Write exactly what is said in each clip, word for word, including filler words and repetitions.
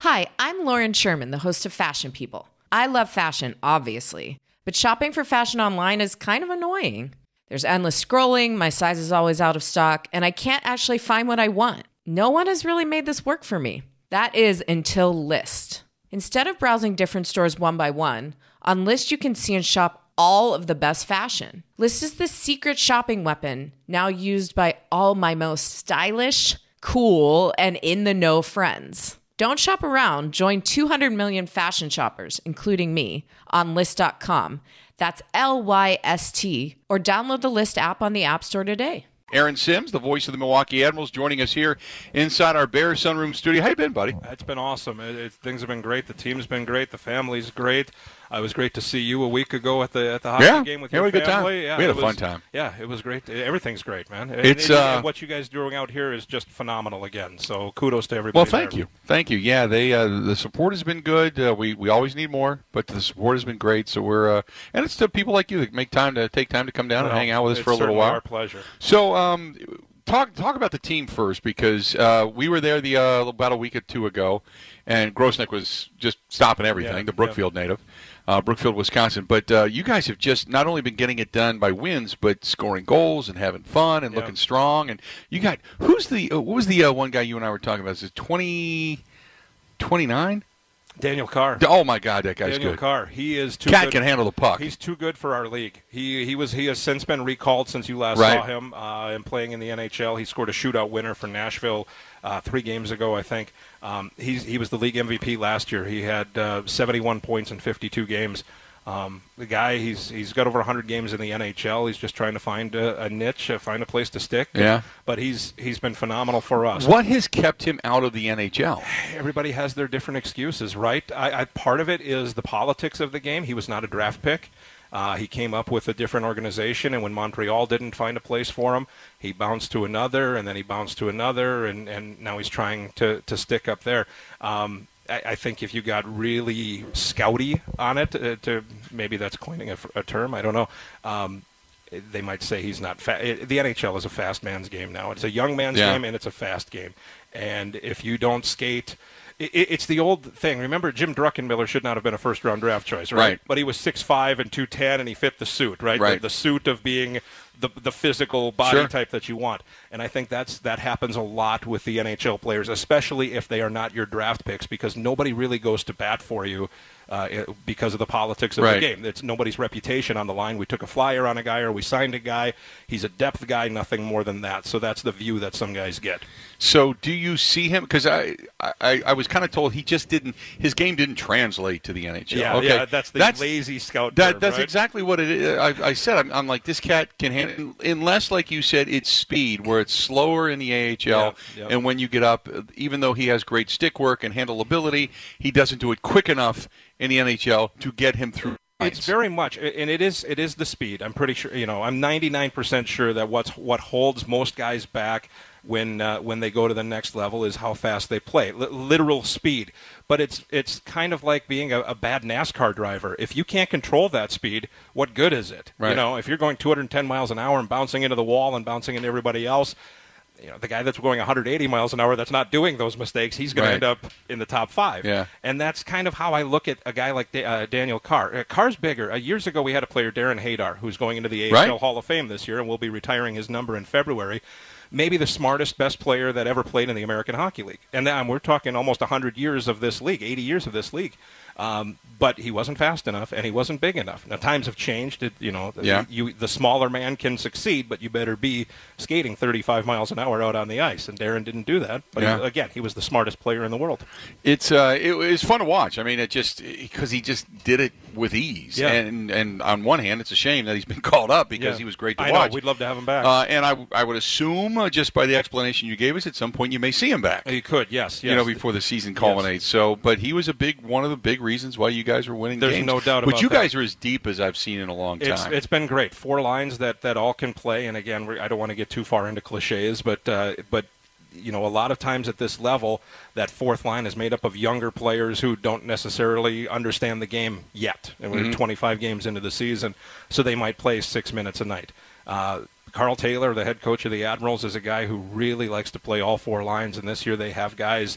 Hi, I'm Lauren Sherman, the host of Fashion People. I love fashion, obviously, but shopping for fashion online is kind of annoying. There's endless scrolling, my size is always out of stock, and I can't actually find what I want. No one has really made this work for me. That is until Lyst. Instead of browsing different stores one by one, on Lyst you can see and shop all of the best fashion. Lyst is the secret shopping weapon, now used by all my most stylish, cool, and in-the-know friends. Don't shop around. Join two hundred million fashion shoppers, including me, on Lyst dot com. That's L Y S T. Or download the Lyst app on the App Store today. Aaron Sims, the voice of the Milwaukee Admirals, joining us here inside our Bear Sunroom studio. How you been, buddy? It's been awesome. It, it, things have been great. The team's been great. The family's great. Uh, it was great to see you a week ago at the at the hockey yeah. game with yeah, your we had family. A good time. Yeah, we had a was, fun time. Yeah, it was great. Everything's great, man. It's and, and, uh, and what you guys are doing out here is just phenomenal again. So kudos to everybody. Well, thank there. you, thank you. Yeah, they uh, the support has been good. Uh, we we always need more, but the support has been great. So we're uh, and it's to people like you that make time to take time to come down well, and hang out with us it's for a little while. Our pleasure. So um. Talk talk about the team first, because uh, we were there the uh, about a week or two ago, and Grosnick was just stopping everything, yeah, the Brookfield yeah. native, uh, Brookfield, Wisconsin. But uh, you guys have just not only been getting it done by wins, but scoring goals and having fun and yeah. looking strong. And you got, who's the, uh, what was the uh, one guy you and I were talking about? Is it twenty, twenty-nine? Daniel Carr. Oh my God, that guy's Daniel good. Carr. He is too Cat good. can handle the puck. He's too good for our league. He he was he has since been recalled since you last right. saw him uh, and playing in the N H L. He scored a shootout winner for Nashville uh, three games ago, I think. Um, he's he was the league M V P last year. He had uh, seventy-one points in fifty-two games. Um, the guy, he's he's got over one hundred games in the N H L. He's just trying to find a, a niche, uh, find a place to stick. Yeah. But he's he's been phenomenal for us. What has kept him out of the N H L? Everybody has their different excuses, right? I, I, part of it is the politics of the game. He was not a draft pick. Uh, he came up with a different organization, and when Montreal didn't find a place for him, he bounced to another, and then he bounced to another, and, and now he's trying to, to stick up there. Um, I think if you got really scouty on it, uh, to maybe that's coining a, a term, I don't know. Um, they might say he's not fast. The N H L is a fast man's game now. It's a young man's yeah. game, and it's a fast game. And if you don't skate, it, it's the old thing. Remember, Jim Druckenmiller should not have been a first-round draft choice, right? right? But he was six five and two ten, and he fit the suit, right? right. The, the suit of being the the physical body sure. type that you want. And I think that's that happens a lot with the N H L players, especially if they are not your draft picks, because nobody really goes to bat for you uh, because of the politics of right. the game. It's nobody's reputation on the line. We took a flyer on a guy or we signed a guy. He's a depth guy, nothing more than that. So that's the view that some guys get. So do you see him? Because I, I, I was kind of told he just didn't. His game didn't translate to the N H L. Yeah, okay. yeah that's the that's, lazy scout. That, term, that's right? exactly what it is. I, I said. I'm, I'm like, this cat can handle, unless, like you said, it's speed, where it's slower in the A H L, yeah, yeah. and when you get up, even though he has great stick work and handleability, he doesn't do it quick enough in the N H L to get him through. It's very much, and it is it is the speed. I'm pretty sure, you know, I'm ninety-nine percent sure that what's what holds most guys back when uh, when they go to the next level is how fast they play, L- literal speed. But it's it's kind of like being a, a bad NASCAR driver. If you can't control that speed, what good is it? Right. You know, if you're going two hundred ten miles an hour and bouncing into the wall and bouncing into everybody else, you know, the guy that's going one hundred eighty miles an hour that's not doing those mistakes, he's going right. to end up in the top five. Yeah. And that's kind of how I look at a guy like da- uh, Daniel Carr. Uh, Carr's bigger. Uh, years ago, we had a player, Darren Haydar, who's going into the A H L right. Hall of Fame this year and will be retiring his number in February. Maybe the smartest, best player that ever played in the American Hockey League. And um, we're talking almost one hundred years of this league, eighty years of this league. Um, but he wasn't fast enough, and he wasn't big enough. Now, times have changed. It, you know, yeah. you, the smaller man can succeed, but you better be skating thirty-five miles an hour out on the ice. And Darren didn't do that. But, yeah. he, again, he was the smartest player in the world. It's uh, it was fun to watch. I mean, it just because he just did it with ease. Yeah. And and on one hand, it's a shame that he's been called up because yeah. he was great to I watch. know. We'd love to have him back. Uh, and I, I would assume, uh, just by the explanation you gave us, at some point you may see him back. He could, yes, yes. You know, before the season culminates. Yes. So, but he was a big one of the big reasons why you guys were winning There's games. no doubt but about you that. guys are as deep as I've seen in a long time. It's, it's been great. Four lines that, that all can play. And again, I don't want to get too far into cliches, but uh, but you know, a lot of times at this level, that fourth line is made up of younger players who don't necessarily understand the game yet. And we're mm-hmm. twenty-five games into the season, so they might play six minutes a night. Uh, Carl Taylor, the head coach of the Admirals, is a guy who really likes to play all four lines, and this year they have guys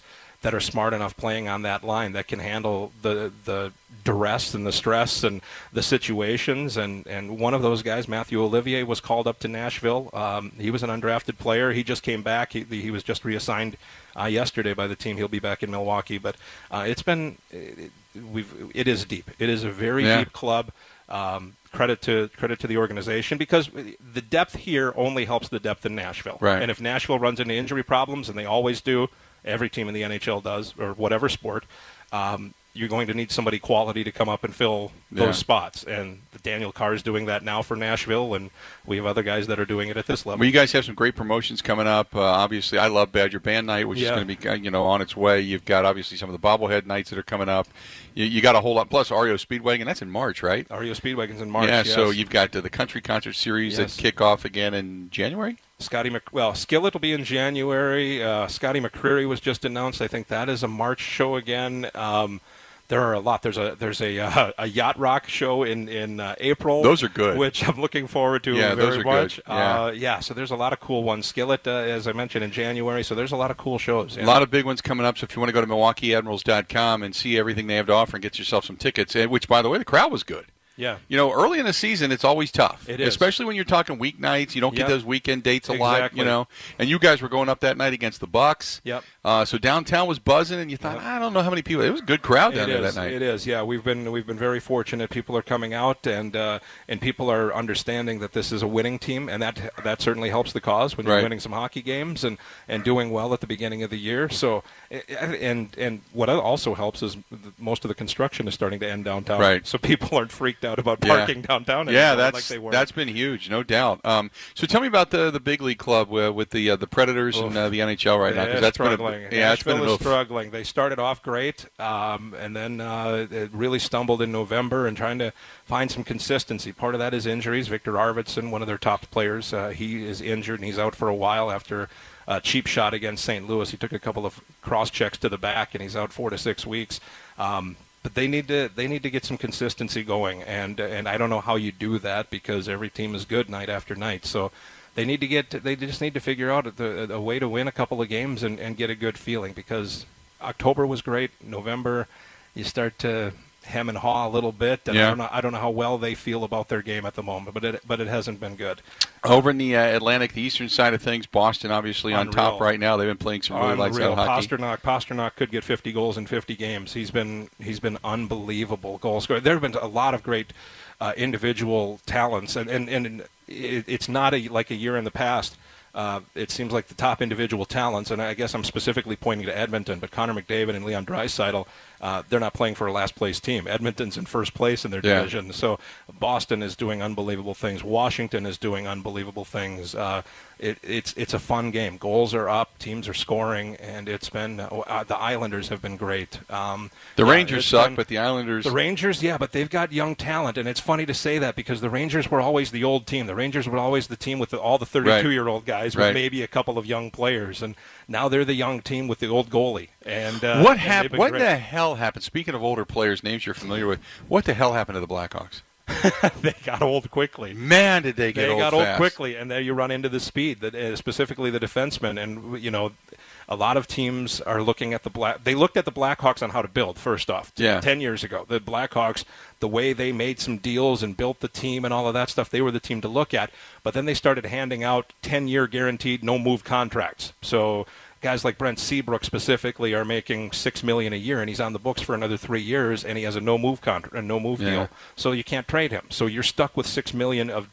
that are smart enough playing on that line that can handle the the duress and the stress and the situations. And, and one of those guys, Matthew Olivier, was called up to Nashville. Um, he was an undrafted player. He just came back. He, he was just reassigned uh, yesterday by the team. He'll be back in Milwaukee. But uh, it's been it, we've it is deep. It is a very yeah. deep club. Um, credit to credit to the organization, because the depth here only helps the depth in Nashville. Right. And if Nashville runs into injury problems, and they always do, every team in the N H L does, or whatever sport, um, you're going to need somebody quality to come up and fill those yeah. spots. And Daniel Carr is doing that now for Nashville, and we have other guys that are doing it at this level. Well, you guys have some great promotions coming up. Uh, obviously, I love Badger Band Night, which yeah. is going to be uh, you know on its way. You've got obviously some of the bobblehead nights that are coming up. You, you got a whole lot. Plus, R E O Speedwagon, that's in March, right? R E O Speedwagon's in March. Yeah. Yes. So you've got uh, the Country Concert Series Yes. that kick off again in January. Scotty Mc, well, Skillet will be in January. Uh, Scotty McCreery was just announced. I think that is a March show again. Um, There are a lot. There's a there's a uh, a yacht rock show in in uh, April. Those are good, which I'm looking forward to yeah, very those are much. Good. Yeah. Uh, yeah. So there's a lot of cool ones. Skillet, uh, as I mentioned, in January. So there's a lot of cool shows. Yeah. A lot of big ones coming up. So if you want to go to Milwaukee Admirals dot com and see everything they have to offer and get yourself some tickets, and which by the way, the crowd was good. Yeah. You know, early in the season, it's always tough. It is. Especially when you're talking weeknights. You don't get Yep. those weekend dates a lot, Exactly. you know. And you guys were going up that night against the Bucks. Yep. Uh, so downtown was buzzing, and you thought, Yep. I don't know how many people. It was a good crowd down It there is. that night. It is. Yeah, we've been we've been very fortunate. People are coming out, and uh, and people are understanding that this is a winning team, and that that certainly helps the cause when you're Right. winning some hockey games and, and doing well at the beginning of the year. So, and and what also helps is most of the construction is starting to end downtown. Right. So people aren't freaked out about Yeah. parking downtown. Yeah, anymore that's like they were. that's been huge, no doubt. Um, so tell me about the the big league club uh, with the uh, the Predators Oof. and uh, the N H L right now, because They're that's been struggling. a, yeah, it's been Nashville an is struggling. They started off great, um, and then uh, it really stumbled in November and trying to find some consistency. Part of that is injuries. Victor Arvidsson, one of their top players, uh, he is injured and he's out for a while after a cheap shot against Saint Louis. He took a couple of cross checks to the back and he's out four to six weeks. Um, But they need to they need to get some consistency going, and and I don't know how you do that because every team is good night after night. So they need to get they just need to figure out a, a way to win a couple of games and, and get a good feeling, because October was great. November, you start to hem and haw a little bit, and Yeah. I don't know I don't know how well they feel about their game at the moment, but it but it hasn't been good. Over in the uh, Atlantic, the eastern side of things, Boston obviously on Unreal. top right now. They've been playing some really lights out Unreal. hockey. Pasternak, Pasternak could get fifty goals in fifty games. He's been he's been unbelievable goal scorer. There have been a lot of great uh, individual talents, and and, and it, it's not a, like a year in the past. Uh, it seems like the top individual talents, and I guess I'm specifically pointing to Edmonton, but Connor McDavid and Leon Draisaitl, uh, they're not playing for a last-place team. Edmonton's in first place in their Yeah. division. So Boston is doing unbelievable things. Washington is doing unbelievable things. Uh, it, it's it's a fun game. Goals are up, teams are scoring, and it's been uh, the Islanders have been great. Um, The yeah, Rangers it's suck, been- but the Islanders. the Rangers, yeah, but they've got young talent, and it's funny to say that because the Rangers were always the old team. The Rangers were always the team with the, all the thirty-two-year-old guys with Right. maybe a couple of young players, and now they're the young team with the old goalie. And uh, what and they've happened? been What great. the hell happened? Speaking of older players, names you're familiar with, what the hell happened to the Blackhawks? They got old quickly. Man, did they get They old got fast. old quickly, and there you run into the speed, that uh, specifically the defensemen. And you know, a lot of teams are looking at the Black. They looked at the Blackhawks on how to build. First off, Yeah. ten years ago, the Blackhawks, the way they made some deals and built the team and all of that stuff, they were the team to look at. But then they started handing out ten-year guaranteed, no-move contracts. So guys like Brent Seabrook specifically are making six million dollars a year, and he's on the books for another three years, and he has a no-move contract, a no-move Yeah. deal. So you can't trade him. So you're stuck with six million dollars of,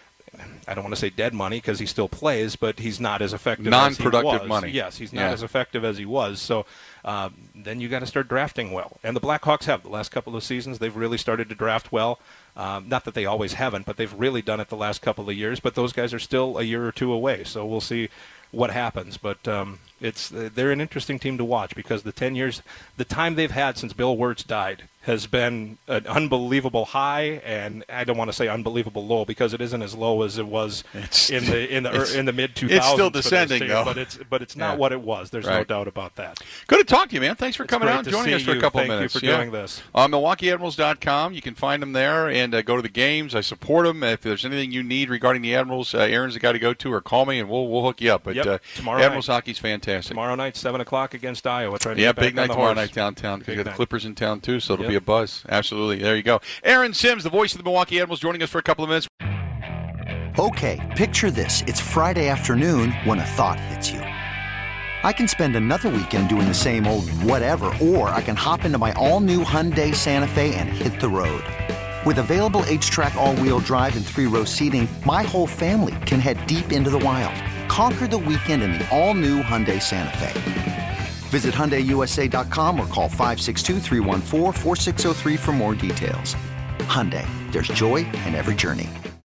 I don't want to say dead money because he still plays, but he's not as effective Non-productive as he was. money. Yes, he's not Yeah. as effective as he was. So uh, then you got to start drafting well. And the Blackhawks have. The last couple of seasons, they've really started to draft well. Um, not that they always haven't, but they've really done it the last couple of years. But those guys are still a year or two away. So we'll see what happens. But um, it's they're an interesting team to watch because the ten years, the time they've had since Bill Wirtz died has been an unbelievable high, and I don't want to say unbelievable low because it isn't as low as it was It's- in the in the it's- in the mid two thousands. it's still descending, though. But it's but it's not Yeah. what it was. There's no Right. doubt about that. Good to talk to you, man. Thanks for It's coming great out and to joining see us for a you. couple Thank of you minutes. for Yeah. doing this. Uh, Milwaukee Admirals dot com. You can find them there and uh, go to the games. I support them. If there's anything you need regarding the Admirals, uh, Aaron's the guy to go to, or call me and we'll we'll hook you up. But Yep. uh, Tomorrow Admirals night. hockey's fantastic. fantastic. Tomorrow night, seven o'clock against Iowa. Try to yeah, get back big night on the tomorrow horse. night downtown because you got the night. Clippers in town too, so it'll Yep. be a buzz. Absolutely. There you go. Aaron Sims, the voice of the Milwaukee Admirals, joining us for a couple of minutes. Okay, picture this. It's Friday afternoon when a thought hits you. I can spend another weekend doing the same old whatever, or I can hop into my all-new Hyundai Santa Fe and hit the road. With available H-Track all-wheel drive and three-row seating, my whole family can head deep into the wild. Conquer the weekend in the all-new Hyundai Santa Fe. Visit Hyundai U S A dot com or call five six two, three one four, four six zero three for more details. Hyundai, there's joy in every journey.